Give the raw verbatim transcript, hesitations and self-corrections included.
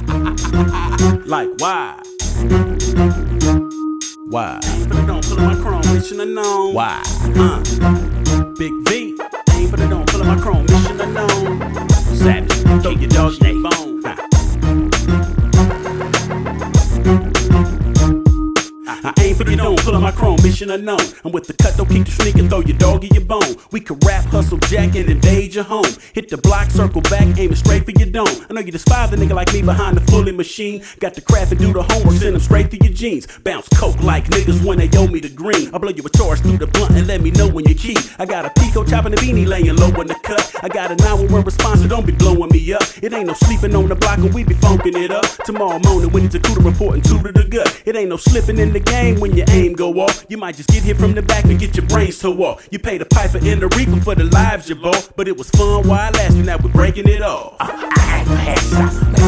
Like why? Why? Ain't finna don't pull up my chrome, mission unknown. Why? Uh, Big V. Ain't finna don't pull up my chrome, mission unknown. Savage, throw your dog snake bone. I ain't for the don't pull up my chrome, mission unknown. I'm with the cut, don't keep the sneak and throw your dog in your bone. We can rap, hustle, jack, and invade your home. Hit the block, circle back, aiming straight for your dome. I know you despise a nigga like me behind the fully machine. Got the craft and do the homework, send them straight through your jeans. Bounce coke like niggas when they owe me the green. I blow you a charge through the blunt and let me know when you cheat. I got a Pico chopping the beanie laying low in the cut. I got a nine one one response, so don't be blowing me up. It ain't no sleeping on the block and we be funking it up. Tomorrow morning when it's a cooler reporting two to the gut. It ain't no slipping in the game when your aim go off. You might just get hit from the back and get your brains tore off. You pay the piper and the reaper for the lives you bought. But it was fun while it lasted, now we're breaking it off. I had to have some.